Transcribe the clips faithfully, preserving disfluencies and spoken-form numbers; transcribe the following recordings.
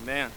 Amen.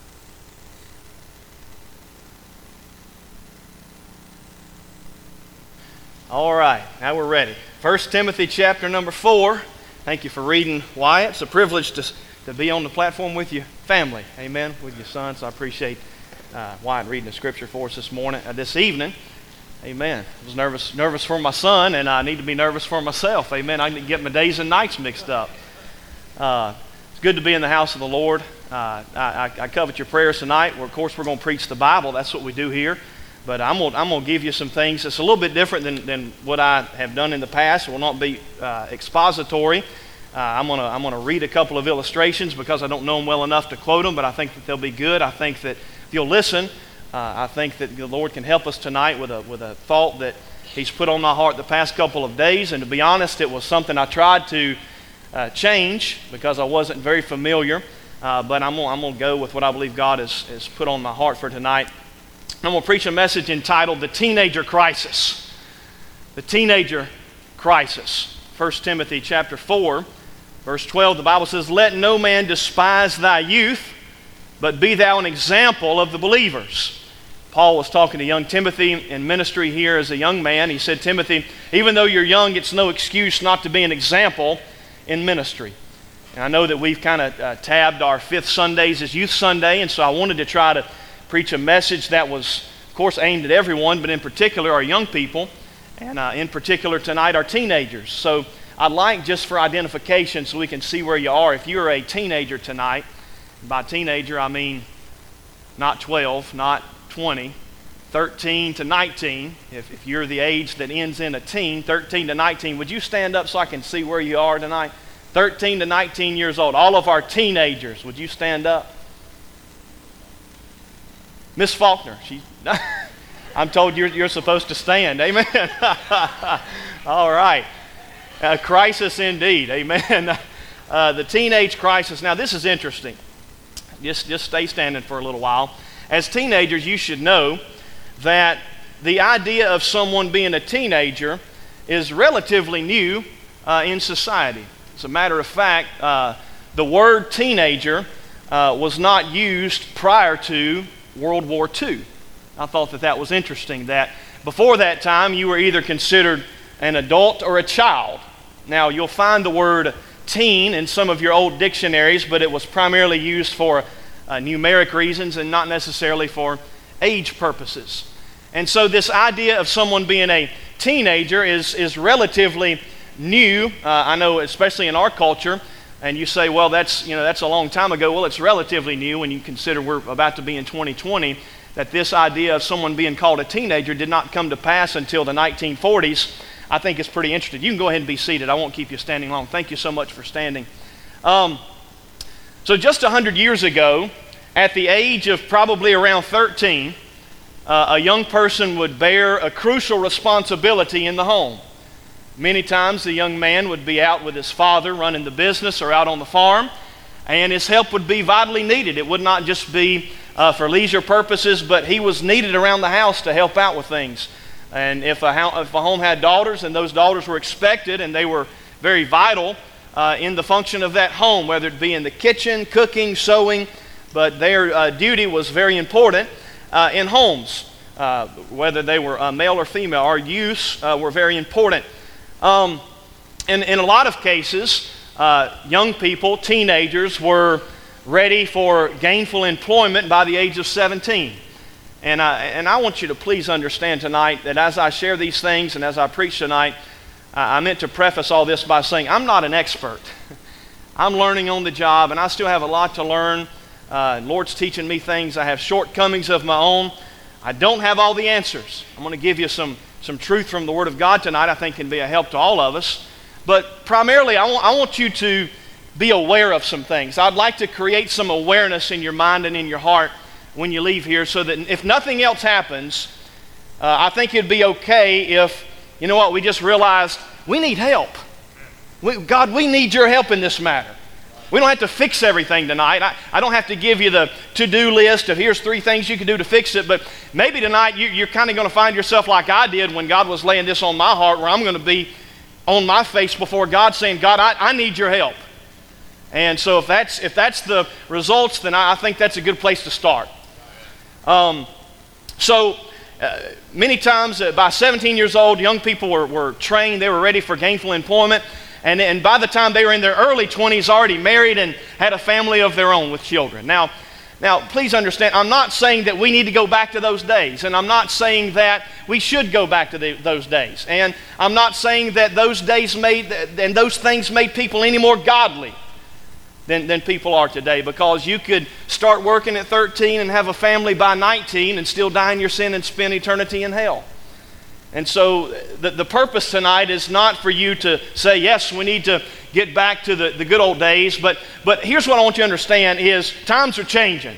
All right, now we're ready. First Timothy chapter number four. Thank you for reading, Wyatt. It's a privilege to, to be on the platform with your family. Amen. With your son. So I appreciate uh, Wyatt reading the scripture for us this morning, uh, this evening. Amen. I was nervous, nervous for my son, and I need to be nervous for myself. Amen. I need to get my days and nights mixed up. Uh, it's good to be in the house of the Lord. Uh, I, I covet your prayers tonight. Well, of course, we're going to preach the Bible. That's what we do here. But I'm going, I'm going to give you some things that's a little bit different than, than what I have done in the past. It will not be uh, expository. Uh, I'm going to I'm going to read a couple of illustrations because I don't know them well enough to quote them, but I think that they'll be good. I think that if you'll listen, uh, I think that the Lord can help us tonight with a with a thought that He's put on my heart the past couple of days. And to be honest, it was something I tried to uh, change because I wasn't very familiar. Uh, but I'm going I'm going to go with what I believe God has, has put on my heart for tonight. I'm going to preach a message entitled The Teenager Crisis. The Teenager Crisis. First Timothy chapter four, verse twelve, the Bible says, "Let no man despise thy youth, but be thou an example of the believers." Paul was talking to young Timothy in ministry here as a young man. He said, "Timothy, even though you're young, it's no excuse not to be an example in ministry." And I know that we've kind of uh, tabbed our fifth Sundays as Youth Sunday, and so I wanted to try to preach a message that was, of course, aimed at everyone, but in particular our young people, and uh, in particular tonight our teenagers. So I'd like, just for identification so we can see where you are, if you're a teenager tonight, by teenager I mean not twelve, not twenty, thirteen to nineteen, if, if you're the age that ends in a teen, thirteen to nineteen, would you stand up so I can see where you are tonight? thirteen to nineteen years old, all of our teenagers, would you stand up? Miss Faulkner, she, I'm told you're, you're supposed to stand. Amen. All right. A crisis indeed. Amen. Uh, the teenage crisis. Now, this is interesting. Just, just stay standing for a little while. As teenagers, you should know that the idea of someone being a teenager is relatively new uh, in society. As a matter of fact, uh, the word teenager uh, was not used prior to World War Two. I thought that that was interesting, that before that time you were either considered an adult or a child. Now you'll find the word teen in some of your old dictionaries, but it was primarily used for uh, numeric reasons and not necessarily for age purposes. And so this idea of someone being a teenager is, is relatively new. Uh, I know especially in our culture. And you say, well, that's, you know, that's a long time ago. Well, it's relatively new when you consider we're about to be in twenty twenty, that this idea of someone being called a teenager did not come to pass until the nineteen forties. I think it's pretty interesting. You can go ahead and be seated. I won't keep you standing long. Thank you so much for standing. Um, so just one hundred years ago, at the age of probably around thirteen, uh, a young person would bear a crucial responsibility in the home. Many times the young man would be out with his father running the business or out on the farm, and his help would be vitally needed. It would not just be uh, for leisure purposes, but he was needed around the house to help out with things. And if a, ho- if a home had daughters, and those daughters were expected and they were very vital uh, in the function of that home, whether it be in the kitchen, cooking, sewing, but their uh, duty was very important uh, in homes. Uh, whether they were uh, male or female, our youths uh, were very important. Um, in, in a lot of cases, uh, young people, teenagers, were ready for gainful employment by the age of seventeen. And I, and I want you to please understand tonight that as I share these things and as I preach tonight, I, I meant to preface all this by saying I'm not an expert. I'm learning on the job, and I still have a lot to learn. Uh, Lord's teaching me things. I have shortcomings of my own. I don't have all the answers. I'm going to give you some Some truth from the Word of God tonight I think can be a help to all of us. But primarily, I want, I want you to be aware of some things. I'd like to create some awareness in your mind and in your heart when you leave here so that if nothing else happens, uh, I think it'd be okay if, you know what, we just realized we need help. We, God, we need your help in this matter. We don't have to fix everything tonight. I, I don't have to give you the to-do list of here's three things you can do to fix it, but maybe tonight you, you're kind of going to find yourself like I did when God was laying this on my heart, where I'm going to be on my face before God saying, God, I, I need your help. And so if that's, if that's the results, then I, I think that's a good place to start. Um, so uh, many times uh, by seventeen years old, young people were, were trained, they were ready for gainful employment. And, and by the time they were in their early twenties, already married and had a family of their own with children. Now, Now, please understand, I'm not saying that we need to go back to those days, and I'm not saying that we should go back to the, those days. And I'm not saying that those days made, and those things made people any more godly than, than people are today, because you could start working at thirteen and have a family by nineteen and still die in your sin and spend eternity in hell. And so the, the purpose tonight is not for you to say, yes, we need to get back to the, the good old days, but, but here's what I want you to understand is times are changing.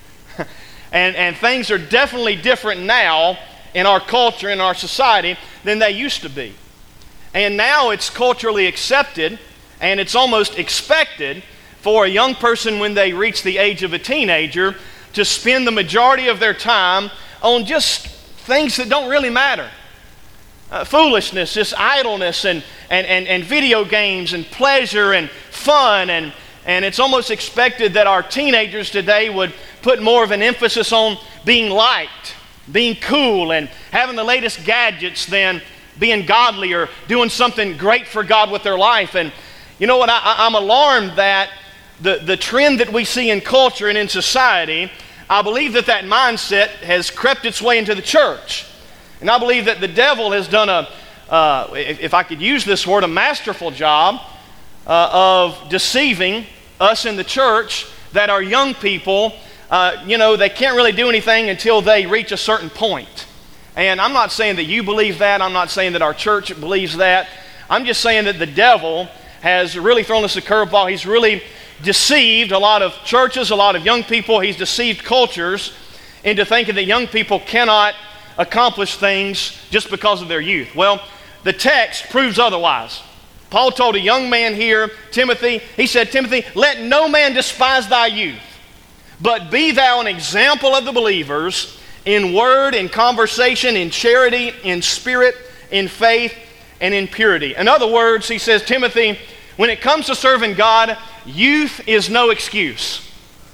and, and things are definitely different now in our culture, in our society, than they used to be. And now it's culturally accepted, and it's almost expected for a young person when they reach the age of a teenager to spend the majority of their time on just things that don't really matter. Uh, foolishness, just idleness and, and, and, and video games and pleasure and fun. And, and it's almost expected that our teenagers today would put more of an emphasis on being liked, being cool, and having the latest gadgets than being godly or doing something great for God with their life. And you know what? I, I'm alarmed that the, the trend that we see in culture and in society, I believe that that mindset has crept its way into the church. And I believe that the devil has done a, uh, if, if I could use this word, a masterful job uh, of deceiving us in the church, that our young people, uh, you know, they can't really do anything until they reach a certain point. And I'm not saying that you believe that. I'm not saying that our church believes that. I'm just saying that the devil has really thrown us a curveball. He's really deceived a lot of churches, a lot of young people. He's deceived cultures into thinking that young people cannot accomplish things just because of their youth. Well, the text proves otherwise. Paul told a young man here, Timothy, he said, Timothy, let no man despise thy youth, but be thou an example of the believers in word, in conversation, in charity, in spirit, in faith, and in purity. In other words, he says, Timothy, when it comes to serving God, youth is no excuse.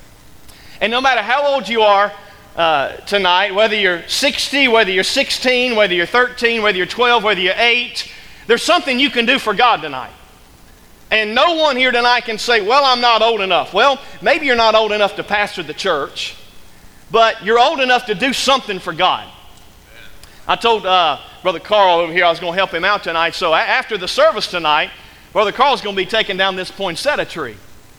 And no matter how old you are, Uh, tonight, whether you're sixty, whether you're sixteen, whether you're thirteen, whether you're twelve, whether you're eight, there's something you can do for God tonight. And no one here tonight can say, well, I'm not old enough. Well, maybe you're not old enough to pastor the church, but you're old enough to do something for God. I told uh, Brother Carl over here I was going to help him out tonight, so a- after the service tonight, Brother Carl's going to be taking down this poinsettia tree.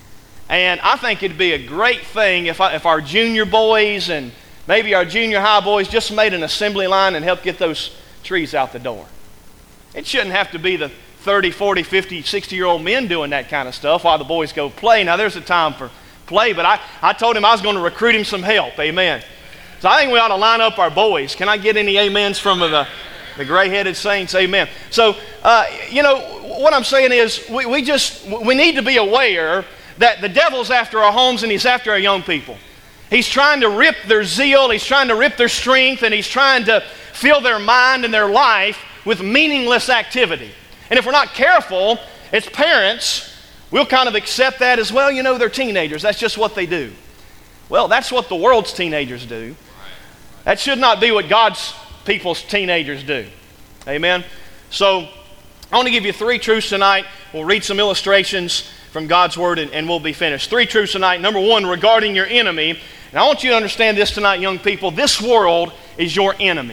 And I think it'd be a great thing if, I, if our junior boys and maybe our junior high boys just made an assembly line and helped get those trees out the door. It shouldn't have to be the thirty, forty, fifty, sixty-year-old men doing that kind of stuff while the boys go play. Now, there's a time for play, but I, I told him I was going to recruit him some help. Amen. So I think we ought to line up our boys. Can I get any amens from the, the gray-headed saints? Amen. So, uh, you know, what I'm saying is we, we just, we need to be aware that the devil's after our homes and he's after our young people. He's trying to rip their zeal, he's trying to rip their strength, and he's trying to fill their mind and their life with meaningless activity. And if we're not careful, as parents, we'll kind of accept that as, well, you know, they're teenagers. That's just what they do. Well, that's what the world's teenagers do. That should not be what God's people's teenagers do. Amen? So, I want to give you three truths tonight. We'll read some illustrations from God's Word, and, and we'll be finished. Three truths tonight. Number one, regarding your enemy. And I want you to understand this tonight, young people. This world is your enemy.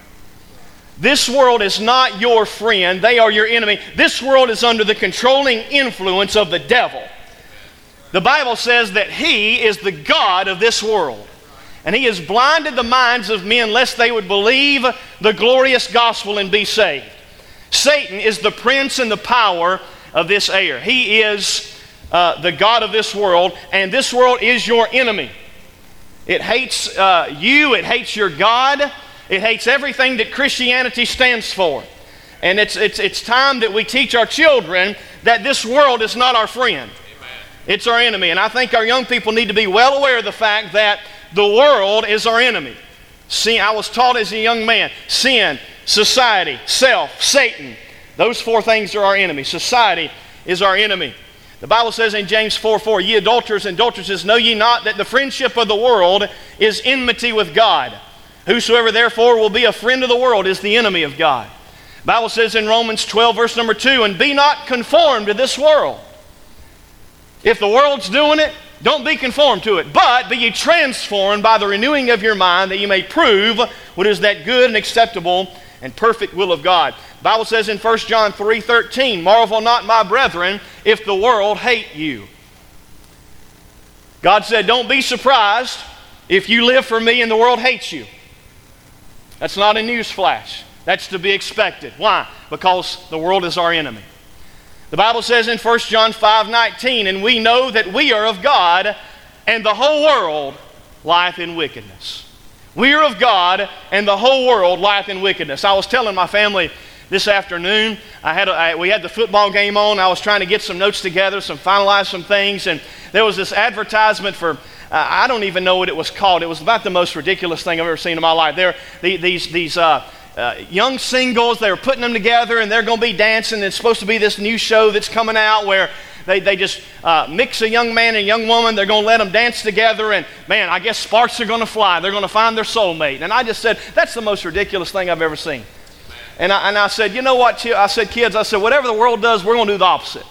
This world is not your friend. They are your enemy. This world is under the controlling influence of the devil. The Bible says that he is the God of this world. And he has blinded the minds of men lest they would believe the glorious gospel and be saved. Satan is the prince and the power of this air. He is uh, the God of this world, and this world is your enemy. It hates uh, you, it hates your God, it hates everything that Christianity stands for. And it's, it's, it's time that we teach our children that this world is not our friend. Amen. It's our enemy. And I think our young people need to be well aware of the fact that the world is our enemy. See, I was taught as a young man, sin, society, self, Satan. Those four things are our enemy. Society is our enemy. The Bible says in James four four, ye adulterers and adulteresses, know ye not that the friendship of the world is enmity with God? Whosoever therefore will be a friend of the world is the enemy of God. The Bible says in Romans twelve verse number two, and be not conformed to this world. If the world's doing it, don't be conformed to it, but be ye transformed by the renewing of your mind, that ye may prove what is that good and acceptable and perfect will of God. The Bible says in First John three thirteen, marvel not, my brethren, if the world hate you. God said, don't be surprised if you live for me and the world hates you. That's not a news flash. That's to be expected. Why? Because the world is our enemy. The Bible says in First John five nineteen, and we know that we are of God, and the whole world lieth in wickedness. We are of God, and the whole world lieth in wickedness. I was telling my family this afternoon, I had a, I, we had the football game on. I was trying to get some notes together, some finalize some things, and there was this advertisement for, uh, I don't even know what it was called. It was about the most ridiculous thing I've ever seen in my life. There, the, these these uh, uh, young singles, they were putting them together, and they're going to be dancing. It's supposed to be this new show that's coming out where They, they just uh, mix a young man and a young woman. They're going to let them dance together, and man, I guess sparks are going to fly. They're going to find their soulmate. And I just said, that's the most ridiculous thing I've ever seen. And I, and I said, you know what, I said, kids, I said, whatever the world does, we're going to do the opposite.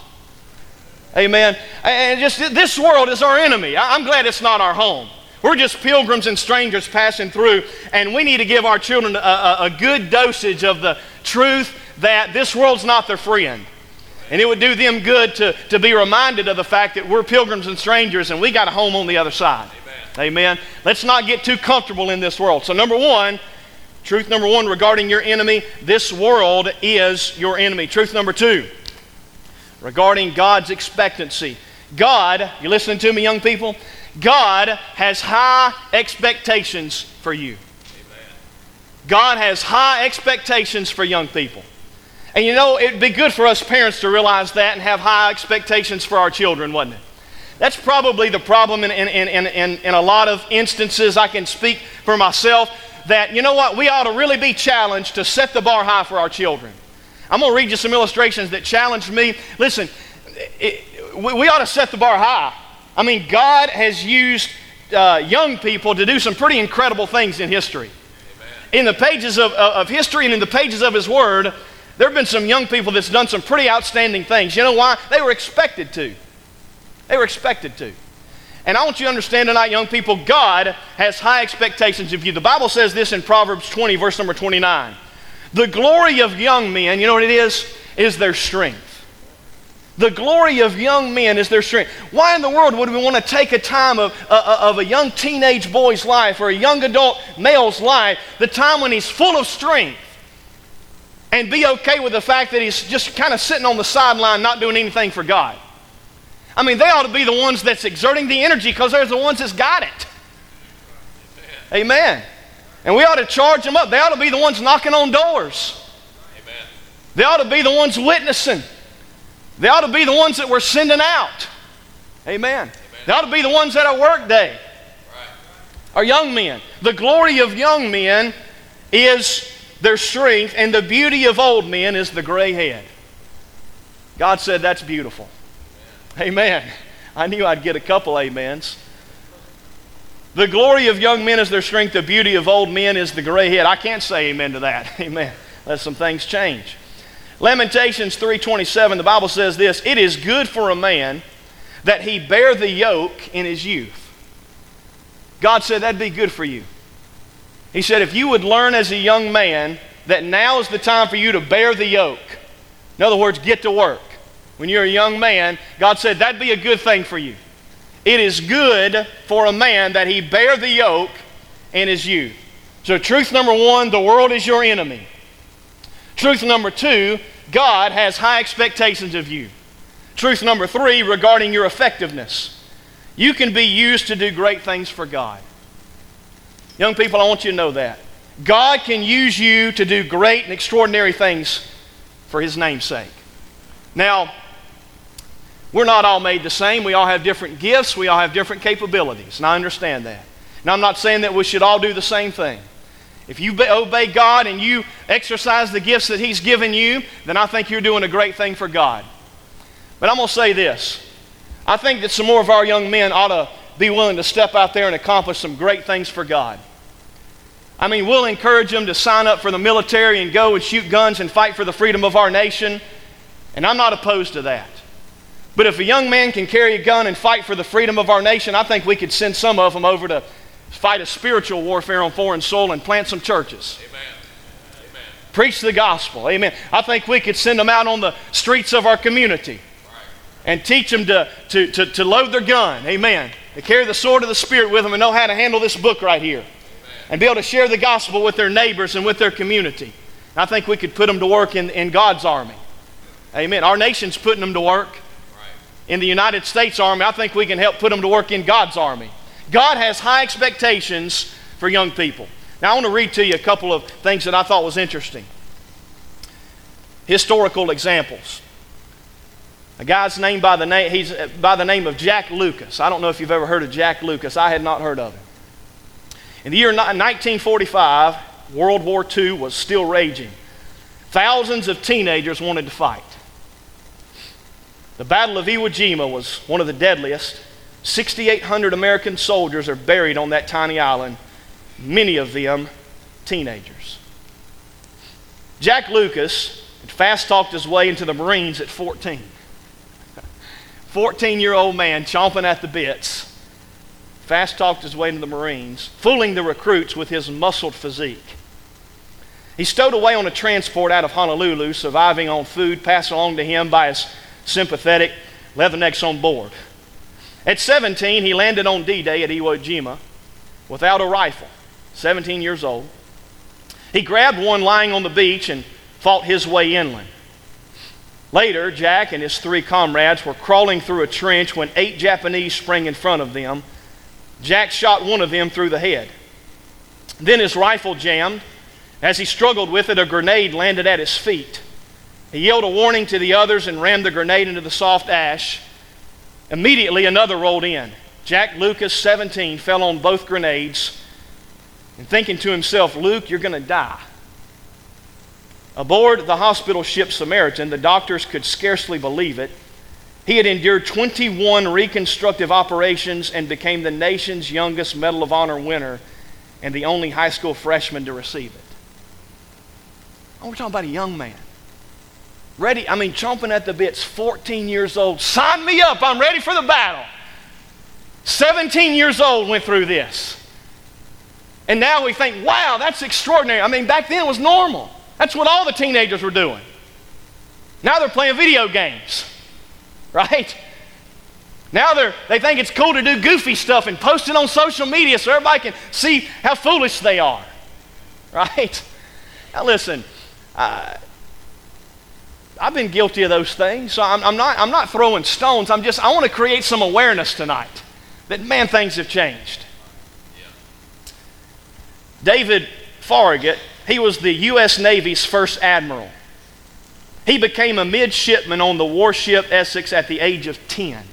Amen. And just this world is our enemy. I'm glad it's not our home. We're just pilgrims and strangers passing through, and we need to give our children a, a, a good dosage of the truth that this world's not their friend. And it would do them good to, to be reminded of the fact that we're pilgrims and strangers and we got a home on the other side. Amen. Amen. Let's not get too comfortable in this world. So number one, truth number one regarding your enemy, this world is your enemy. Truth number two, regarding God's expectancy. God, you listening to me, young people? God has high expectations for you. Amen. God has high expectations for young people. And you know, it'd be good for us parents to realize that and have high expectations for our children, wouldn't it? That's probably the problem in, in, in, in, in a lot of instances. I can speak for myself that, you know what, we ought to really be challenged to set the bar high for our children. I'm going to read you some illustrations that challenged me. Listen, it, we, we ought to set the bar high. I mean, God has used uh, young people to do some pretty incredible things in history. Amen. In the pages of, of history and in the pages of His Word, there have been some young people that's done some pretty outstanding things. You know why? They were expected to. They were expected to. And I want you to understand tonight, young people, God has high expectations of you. The Bible says this in Proverbs twenty, verse number twenty-nine. The glory of young men, you know what it is? Is their strength. The glory of young men is their strength. Why in the world would we want to take a time of, uh, of a young teenage boy's life or a young adult male's life, the time when he's full of strength, and be okay with the fact that he's just kind of sitting on the sideline not doing anything for God? I mean, they ought to be the ones that's exerting the energy because they're the ones that's got it. Amen. Amen. And we ought to charge them up. They ought to be the ones knocking on doors. Amen. They ought to be the ones witnessing. They ought to be the ones that we're sending out. Amen. Amen. They ought to be the ones at our work day. Right. Our young men. The glory of young men is their strength, and the beauty of old men is the gray head. God said that's beautiful. Amen. Amen. I knew I'd get a couple amens. The glory of young men is their strength. The beauty of old men is the gray head. I can't say amen to that. Amen. Let some things change. Lamentations three twenty-seven, the Bible says this, it is good for a man that he bear the yoke in his youth. God said that'd be good for you. He said if you would learn as a young man that now is the time for you to bear the yoke. In other words, get to work. When you're a young man, God said that'd be a good thing for you. It is good for a man that he bear the yoke in his youth. So truth number one, the world is your enemy. Truth number two, God has high expectations of you. Truth number three, regarding your effectiveness. You can be used to do great things for God. Young people, I want you to know that. God can use you to do great and extraordinary things for His name's sake. Now, we're not all made the same. We all have different gifts. We all have different capabilities, and I understand that. Now, I'm not saying that we should all do the same thing. If you obey God and you exercise the gifts that He's given you, then I think you're doing a great thing for God. But I'm going to say this. I think that some more of our young men ought to be willing to step out there and accomplish some great things for God. I mean, we'll encourage them to sign up for the military and go and shoot guns and fight for the freedom of our nation, and I'm not opposed to that. But if a young man can carry a gun and fight for the freedom of our nation, I think we could send some of them over to fight a spiritual warfare on foreign soil and plant some churches. Amen. Amen. Preach the gospel. Amen. I think we could send them out on the streets of our community and teach them to, to, to, to load their gun. Amen. To carry the sword of the Spirit with them and know how to handle this book right here. Amen. And be able to share the gospel with their neighbors and with their community. And I think we could put them to work in, in God's army. Amen. Our nation's putting them to work. In the United States Army, I think we can help put them to work in God's army. God has high expectations for young people. Now I want to read to you a couple of things that I thought was interesting. Historical examples. A guy's named by the name, he's by the name of Jack Lucas. I don't know if you've ever heard of Jack Lucas. I had not heard of him. In the year nineteen forty-five, World War Two was still raging. Thousands of teenagers wanted to fight. The Battle of Iwo Jima was one of the deadliest. sixty-eight hundred American soldiers are buried on that tiny island, many of them teenagers. Jack Lucas had fast-talked his way into the Marines at fourteen. fourteen-year-old man chomping at the bits, fast-talked his way into the Marines, fooling the recruits with his muscled physique. He stowed away on a transport out of Honolulu, surviving on food passed along to him by his sympathetic Leathernecks on board. At seventeen, he landed on D-Day at Iwo Jima without a rifle, seventeen years old. He grabbed one lying on the beach and fought his way inland. Later, Jack and his three comrades were crawling through a trench when eight Japanese sprang in front of them. Jack shot one of them through the head. Then his rifle jammed. As he struggled with it, a grenade landed at his feet. He yelled a warning to the others and rammed the grenade into the soft ash. Immediately, another rolled in. Jack Lucas, seventeen, fell on both grenades and thinking to himself, "Luke, you're going to die." Aboard the hospital ship Samaritan, the doctors could scarcely believe it. He had endured twenty-one reconstructive operations and became the nation's youngest Medal of Honor winner and the only high school freshman to receive it. Oh, we're talking about a young man. Ready, I mean, chomping at the bits, fourteen years old. Sign me up, I'm ready for the battle. seventeen years old went through this. And now we think, wow, that's extraordinary. I mean, back then it was normal. That's what all the teenagers were doing. Now they're playing video games, right? Now they're, they think it's cool to do goofy stuff and post it on social media so everybody can see how foolish they are, right? Now listen, uh, I've been guilty of those things, so I'm, I'm not I'm not throwing stones. I'm just, I want to create some awareness tonight that, man, things have changed. Yeah. David Farragut, he was the U S Navy's first admiral. He became a midshipman on the warship Essex at the age of ten.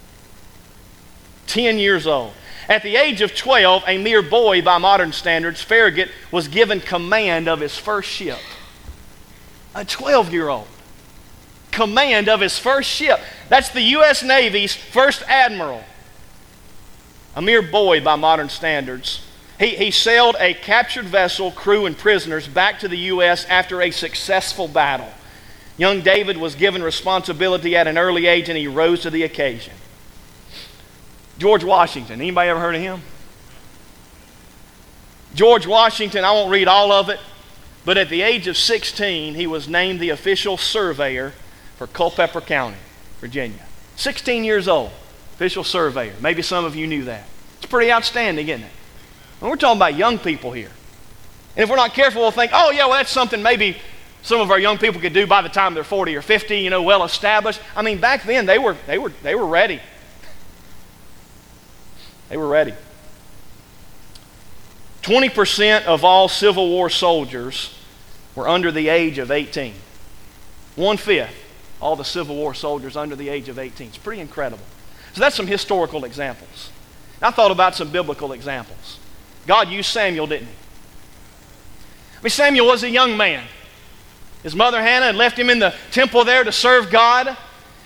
ten years old. At the age of twelve, a mere boy by modern standards, Farragut was given command of his first ship. A twelve-year-old. Command of his first ship. That's the U S Navy's first admiral. A mere boy by modern standards. He, he sailed a captured vessel, crew, and prisoners back to the U S after a successful battle. Young David was given responsibility at an early age and he rose to the occasion. George Washington. Anybody ever heard of him? George Washington, I won't read all of it, but at the age of sixteen, he was named the official surveyor for Culpeper County, Virginia. sixteen years old, official surveyor. Maybe some of you knew that. It's pretty outstanding, isn't it? And we're talking about young people here. And if we're not careful, we'll think, oh yeah, well that's something maybe some of our young people could do by the time they're forty or fifty, you know, well established. I mean, back then they were they were they were ready. They were ready. twenty percent of all Civil War soldiers were under the age of eighteen. One-fifth all the Civil War soldiers under the age of eighteen. It's pretty incredible. So that's some historical examples. I thought about some biblical examples. God used Samuel, didn't he? I mean, Samuel was a young man. His mother Hannah had left him in the temple there to serve God.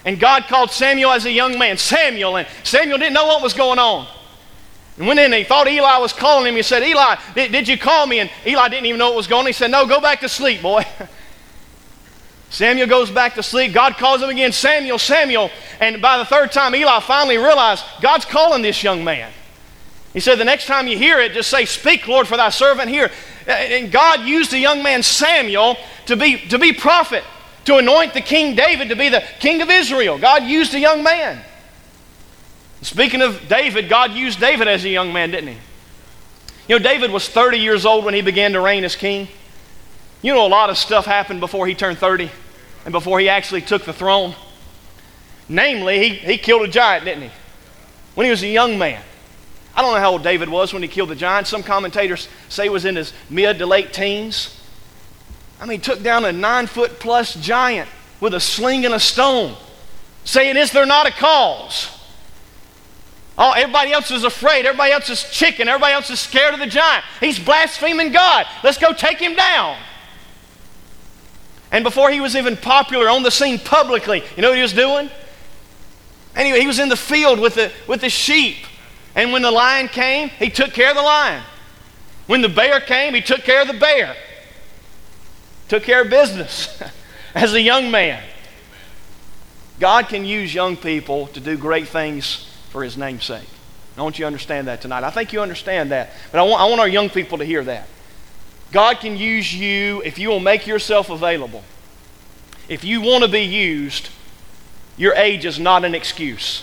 And God called Samuel as a young man, Samuel, and Samuel didn't know what was going on. And went in and he thought Eli was calling him. He said, Eli, did, did you call me? And Eli didn't even know what was going on. He said, no, go back to sleep, boy. Samuel goes back to sleep. God calls him again, Samuel, Samuel. And by the third time, Eli finally realized God's calling this young man. He said, the next time you hear it, just say, speak, Lord, for thy servant here. And God used the young man Samuel to be, to be prophet, to anoint the King David to be the king of Israel. God used a young man. Speaking of David, God used David as a young man, didn't he? You know, David was thirty years old when he began to reign as king. You know, a lot of stuff happened before he turned thirty and before he actually took the throne. Namely, he, he killed a giant, didn't he? When he was a young man. I don't know how old David was when he killed the giant. Some commentators say he was in his mid to late teens. I mean, he took down a nine-foot plus giant with a sling and a stone, saying, is there not a cause? Oh, everybody else is afraid. Everybody else is chicken. Everybody else is scared of the giant. He's blaspheming God. Let's go take him down. And before he was even popular on the scene publicly, you know what he was doing? Anyway, he was in the field with the, with the sheep. And when the lion came, he took care of the lion. When the bear came, he took care of the bear. Took care of business as a young man. God can use young people to do great things for his name's sake. I want you to understand that tonight. I think you understand that. But I want, I want our young people to hear that. God can use you if you will make yourself available. If you want to be used, your age is not an excuse.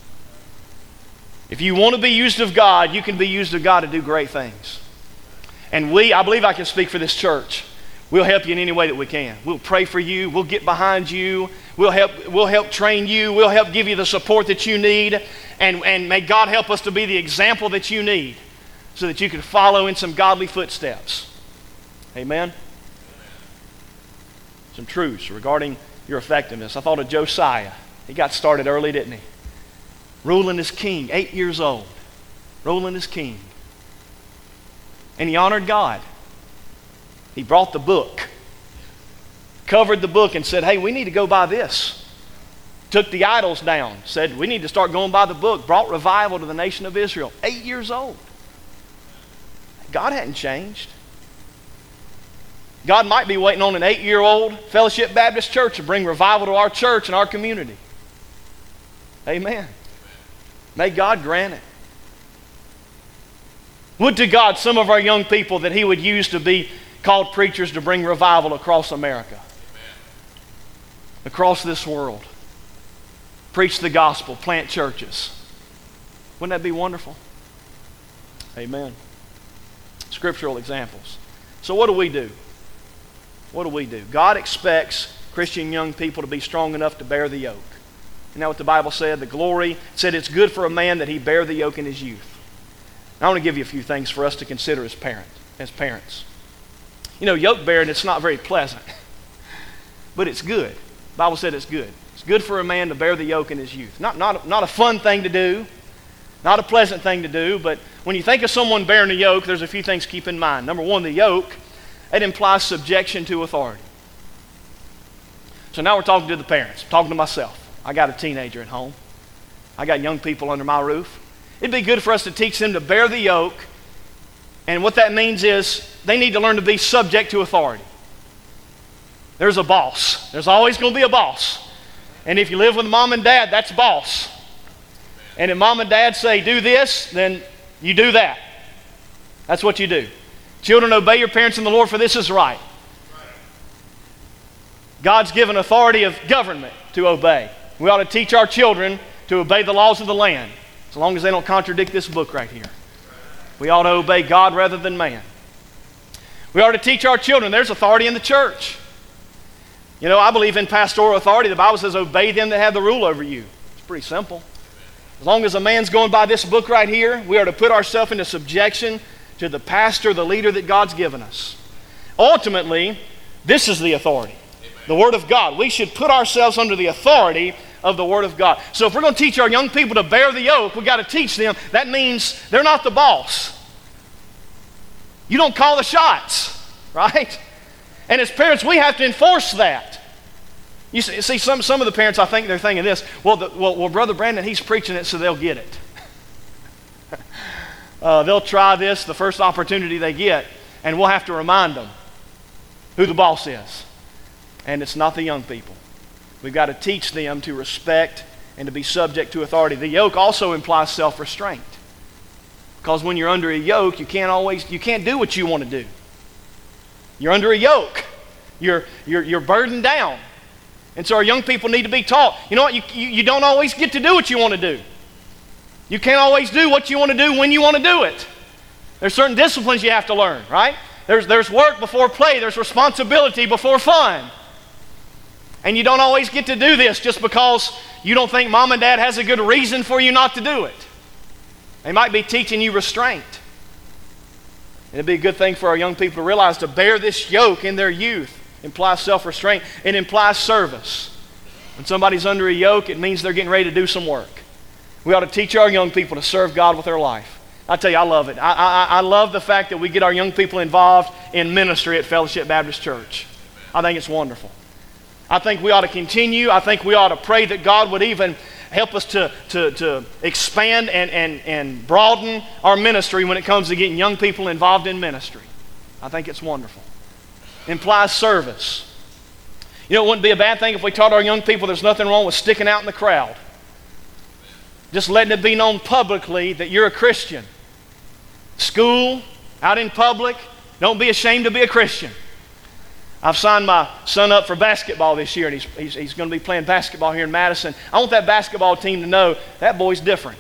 If you want to be used of God, you can be used of God to do great things. And we, I believe I can speak for this church, we'll help you in any way that we can. We'll pray for you. We'll get behind you. We'll help, we'll help train you. We'll help give you the support that you need. And, and may God help us to be the example that you need so that you can follow in some godly footsteps. Amen? Some truths regarding your effectiveness. I thought of Josiah. He got started early, didn't he? Ruling as king, eight years old. Ruling as king. And he honored God. He brought the book, covered the book and said, hey, we need to go by this. Took the idols down, said, we need to start going by the book. Brought revival to the nation of Israel. Eight years old. God hadn't changed. God might be waiting on an eight-year-old Fellowship Baptist Church to bring revival to our church and our community. Amen. May God grant it. Would to God some of our young people that he would use to be called preachers to bring revival across America. Amen. Across this world. Preach the gospel, plant churches. Wouldn't that be wonderful? Amen. Scriptural examples. So what do we do? What do we do? God expects Christian young people to be strong enough to bear the yoke. You know what the Bible said? The glory said it's good for a man that he bear the yoke in his youth. Now, I want to give you a few things for us to consider as parent, as parents. You know, yoke bearing, it's not very pleasant, but it's good. The Bible said it's good. It's good for a man to bear the yoke in his youth. Not, not, not a fun thing to do, not a pleasant thing to do, but when you think of someone bearing a yoke, there's a few things to keep in mind. Number one, the yoke, it implies subjection to authority. So now we're talking to the parents. I'm talking to myself. I got a teenager at home. I got young people under my roof. It'd be good for us to teach them to bear the yoke. And what that means is they need to learn to be subject to authority. There's a boss. There's always going to be a boss. And if you live with mom and dad, that's boss. And if mom and dad say do this, then you do that. That's what you do. Children, obey your parents in the Lord, for this is right. God's given authority of government to obey. We ought to teach our children to obey the laws of the land, as long as they don't contradict this book right here. We ought to obey God rather than man. We ought to teach our children there's authority in the church. You know, I believe in pastoral authority. The Bible says obey them that have the rule over you. It's pretty simple. As long as a man's going by this book right here, we are to put ourselves into subjection to the pastor, the leader that God's given us. Ultimately, this is the authority. The Word of God. We should put ourselves under the authority of the Word of God. So if we're going to teach our young people to bear the yoke, we've got to teach them. That means they're not the boss. You don't call the shots, right? And as parents, we have to enforce that. You see, see some, some of the parents, I think they're thinking this, well, the, well, well, Brother Brandon, he's preaching it so they'll get it. uh, they'll try this the first opportunity they get, and we'll have to remind them who the boss is. And it's not the young people. We've got to teach them to respect and to be subject to authority. The yoke also implies self-restraint. Because when you're under a yoke, you can't always, you can't do what you want to do. You're under a yoke. You're, you're, you're burdened down. And so our young people need to be taught, you know what, you, you, you don't always get to do what you want to do. You can't always do what you want to do when you want to do it. There's certain disciplines you have to learn, right? There's, there's work before play. There's responsibility before fun. And you don't always get to do this just because you don't think mom and dad has a good reason for you not to do it. They might be teaching you restraint. And it'd be a good thing for our young people to realize to bear this yoke in their youth implies self-restraint. It implies service. When somebody's under a yoke, it means they're getting ready to do some work. We ought to teach our young people to serve God with their life. I tell you, I love it. I, I, I love the fact that we get our young people involved in ministry at Fellowship Baptist Church. I think it's wonderful. I think we ought to continue. I think we ought to pray that God would even help us to, to, to expand and, and, and broaden our ministry when it comes to getting young people involved in ministry. I think it's wonderful. Implies service. You know, it wouldn't be a bad thing if we taught our young people there's nothing wrong with sticking out in the crowd. Just letting it be known publicly that you're a Christian. School, out in public, don't be ashamed to be a Christian. I've signed my son up for basketball this year, and he's, he's, he's going to be playing basketball here in Madison. I want that basketball team to know that boy's different.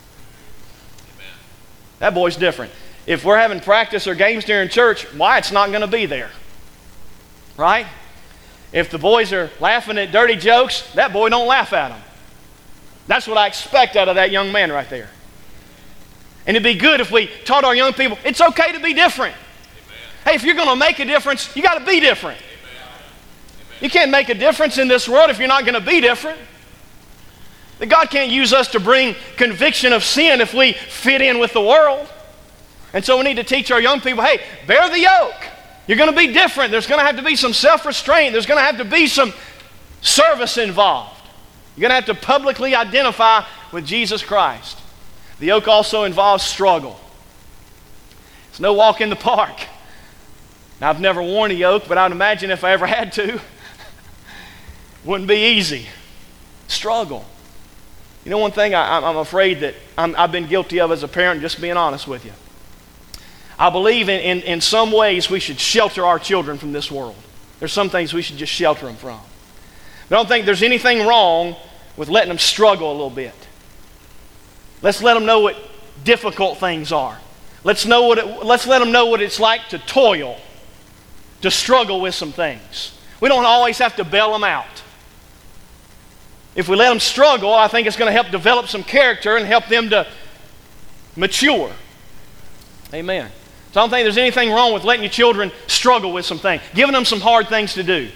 Amen. That boy's different. If we're having practice or games during church, Wyatt's not going to be there. Right? If the boys are laughing at dirty jokes, that boy don't laugh at them. That's what I expect out of that young man right there. And it'd be good if we taught our young people, it's okay to be different. Amen. Hey, if you're going to make a difference, you got to be different. Amen. You can't make a difference in this world if you're not going to be different. That God can't use us to bring conviction of sin if we fit in with the world. And so we need to teach our young people, hey, bear the yoke. You're going to be different. There's going to have to be some self-restraint. There's going to have to be some service involved. You're going to have to publicly identify with Jesus Christ. The yoke also involves struggle. It's no walk in the park. Now, I've never worn a yoke, but I'd imagine if I ever had to, it wouldn't be easy. Struggle. You know, one thing I, I'm afraid that I'm, I've been guilty of as a parent, just being honest with you. I believe in, in, in some ways we should shelter our children from this world. There's some things we should just shelter them from. I don't think there's anything wrong with letting them struggle a little bit. Let's let them know what difficult things are. Let's know what it, let's let them know what it's like to toil, to struggle with some things. We don't always have to bail them out. If we let them struggle, I think it's going to help develop some character and help them to mature. Amen. So I don't think there's anything wrong with letting your children struggle with some things, giving them some hard things to do.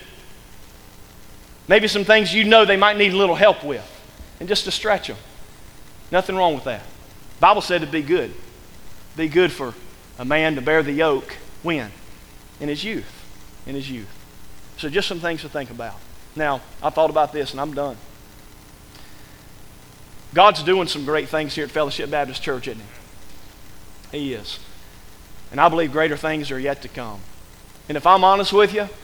Maybe some things you know they might need a little help with, and just to stretch them. Nothing wrong with that. The Bible said to be good. Be good for a man to bear the yoke when? In his youth. In his youth. So just some things to think about. Now, I thought about this and I'm done. God's doing some great things here at Fellowship Baptist Church, isn't he? He is. And I believe greater things are yet to come. And if I'm honest with you,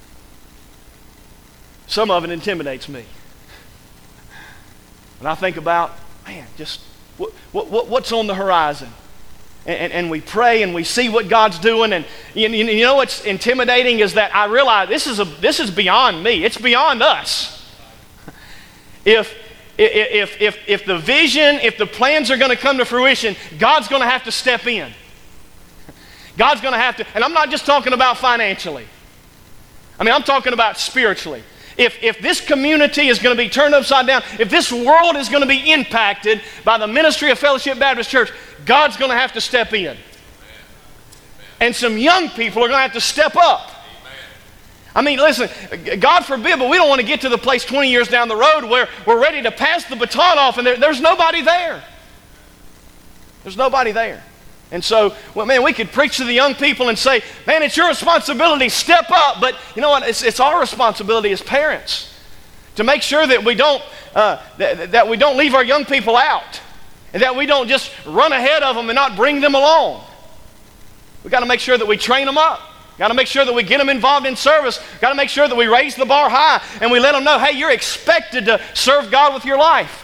some of it intimidates me. When I think about, man, just what, what, what's on the horizon? And, and, and we pray and we see what God's doing. And you, you know what's intimidating is that I realize this is, a, this is beyond me. It's beyond us. If, if, if, if the vision, if the plans are going to come to fruition, God's going to have to step in. God's going to have to, and I'm not just talking about financially. I mean, I'm talking about spiritually. If, if this community is going to be turned upside down, if this world is going to be impacted by the ministry of Fellowship Baptist Church, God's going to have to step in. Amen. And some young people are going to have to step up. Amen. I mean, listen, God forbid, but we don't want to get to the place twenty years down the road where we're ready to pass the baton off and there, there's nobody there. There's nobody there. And so, well, man, we could preach to the young people and say, man, it's your responsibility, step up. But you know what? It's, it's our responsibility as parents to make sure that we don't uh, that, that we don't leave our young people out, and that we don't just run ahead of them and not bring them along. We've got to make sure that we train them up. Got to make sure that we get them involved in service. Got to make sure that we raise the bar high and we let them know, hey, you're expected to serve God with your life.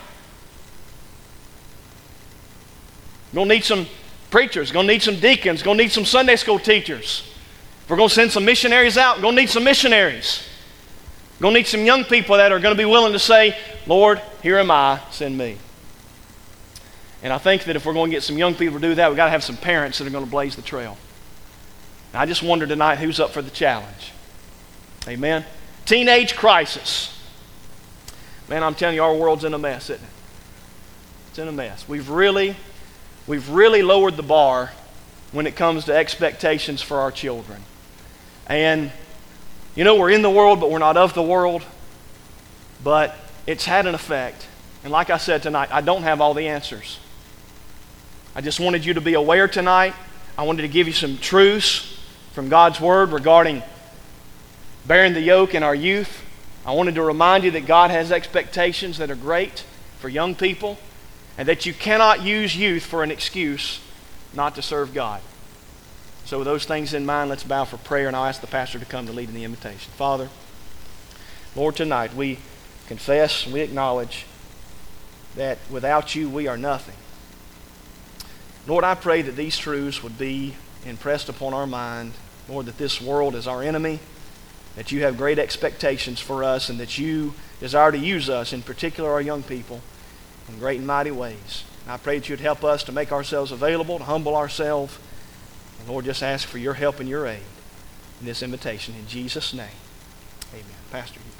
You're going to need some preachers. You're going to need some deacons. You're going to need some Sunday school teachers. If we're going to send some missionaries out, we're going to need some missionaries. We're going to need some young people that are going to be willing to say, Lord, here am I, send me. And I think that if we're going to get some young people to do that, we've got to have some parents that are going to blaze the trail. And I just wonder tonight who's up for the challenge. Amen. Teenage crisis. Man, I'm telling you, our world's in a mess, isn't it? It's in a mess. We've really, we've really lowered the bar when it comes to expectations for our children. And, you know, we're in the world, but we're not of the world. But it's had an effect. And like I said tonight, I don't have all the answers. I just wanted you to be aware tonight. I wanted to give you some truths from God's Word regarding bearing the yoke in our youth. I wanted to remind you that God has expectations that are great for young people, and that you cannot use youth for an excuse not to serve God. So with those things in mind, let's bow for prayer, and I'll ask the pastor to come to lead in the invitation. Father, Lord, tonight we confess and we acknowledge that without you we are nothing. Lord, I pray that these truths would be impressed upon our mind. Lord, that this world is our enemy, that you have great expectations for us, and that you desire to use us, in particular our young people, in great and mighty ways. And I pray that you'd help us to make ourselves available, to humble ourselves. And Lord, just ask for your help and your aid in this invitation. In Jesus' name, amen. Pastor, you